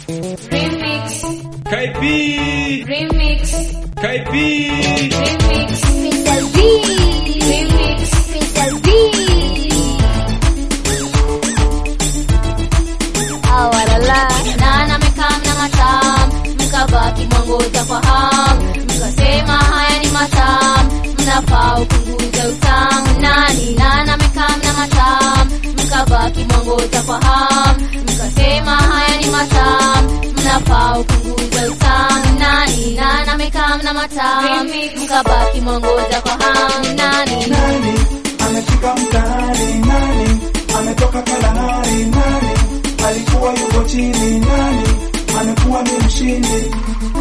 Remix. KP. Remix. KP. Remix. Crystal B. Remix. Crystal B. Awalala. Nana mekam na matam, mkabaki mwangoja kwa ham, mkasema haya ni matam, mnafaa upunguze utamu. Nana mekam na matam, mkabaki mwangoja kwa ham, mkasema haya ni matam, mnafaa upunguze utamu. Nana mekam na matam, mkabaki mwangoja kwa ham. Nani amefika mtaani? Nani ametoka Kalahari? Nani alikuwa yuko chini? Nani amekuwa ni mshindi?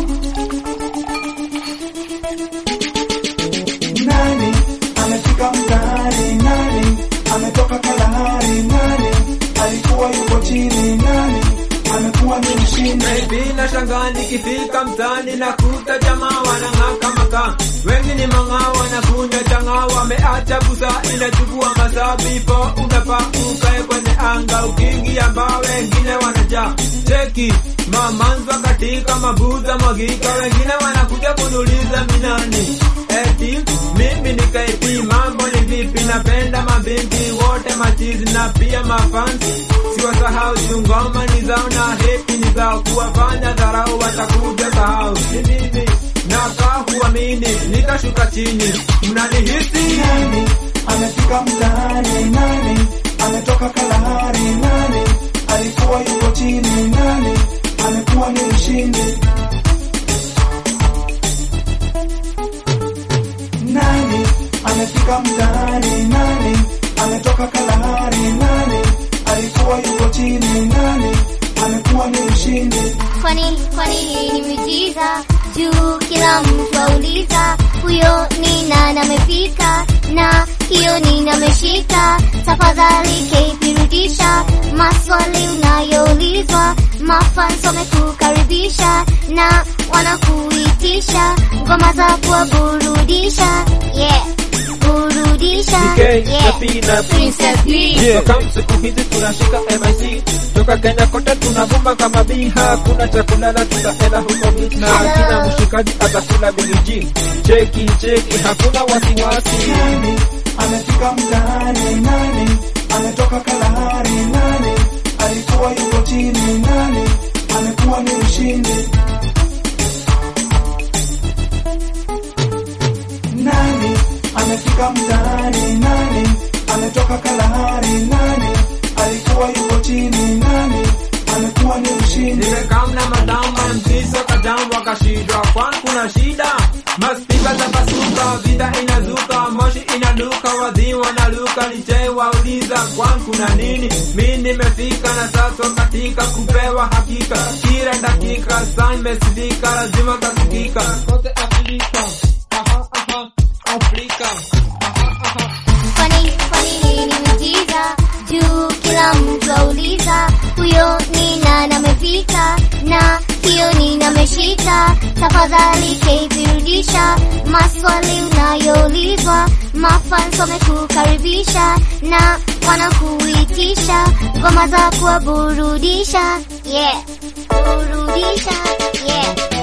Nani amefika mtaani? Nani ametoka Kalahari? Nani alikuwa yuko chini? Nani amekuwa ni mshindi? Baby na shangaa nikifika mtaani nakuta jamaa wanang'aka makaa, wengi ni mang'aa wanakunywa chang'aa, wameacha busa inachukua masaa, before unafaa ukae kwenye anga, ukiingia mbao wengine wanajaa. Cheki mamanzwa katika mabuza mwagika, wengine wanakuja kunuliza minani, eti mimi ni KP, mambo ni vipi? Napenda mabinti wote machizi na pia mafansi, siwasahau chungoma ni zao na heki ni zao, kuwafanya dharau watakuja sahau. Ni mimi nakaa kuamini nikashuka chini, mnanihisi? Nani amefika mtaani? Nani ametoka Kalahari? Nani alikuwa yuko chini? Nani amekuwa ni mshindi? Nani amefika mtaani? Nani ametoka Kalahari? Nani alikuwa yuko chini? Nani amekuwa ni mshindi? Kwani hii ni miujiza juu kila mtu auliza, huyo ni nani amefika na hiyo nini ameshika? Tafadhali KP rudisha maswali unayoulizwa, mafans wamekukaribisha na wanakuitisha ngoma za kuwaburudisha. Yeah, burudisha. Princess B. Kama siku hizi tunashika MIC, toka Kenya kote tunavuma kama biha, kuna chakula na tutaenda huko beach, na kila mshikaji atakula bigi. Cheki hakuna wasiwasi. Nani amefika mtaani? Nani ametoka Kalahari? Nani alikuwa yuko chini? Nani amekuwa ni mshindi? Nani amefika mtaani? Nani ametoka Kalahari? Nani alikuwa yuko chini? Nani amekuwa ni mshindi? Nimekam na madama mzizo kadamu wakashidwa, kwani kuna shida? Maspika za pasuka, vida inazuka, moshi inanuka, wadhi wanaluka, nije wauliza kwani kuna nini? Mi nimefika na sasa katika kupewa hakika, kila dakika saa imesifika, lazima kasikika kote Afrika. Afrika. Kwani hii ni miujiza juu kila mtu auliza, huyo ni nani amefika na hiyo nini ameshika? Tafadhali KP rudisha maswali unayoulizwa, mafans wamekukaribisha na wanakuitisha ngoma za kuwaburudisha. Yeah, burudisha. Yeah.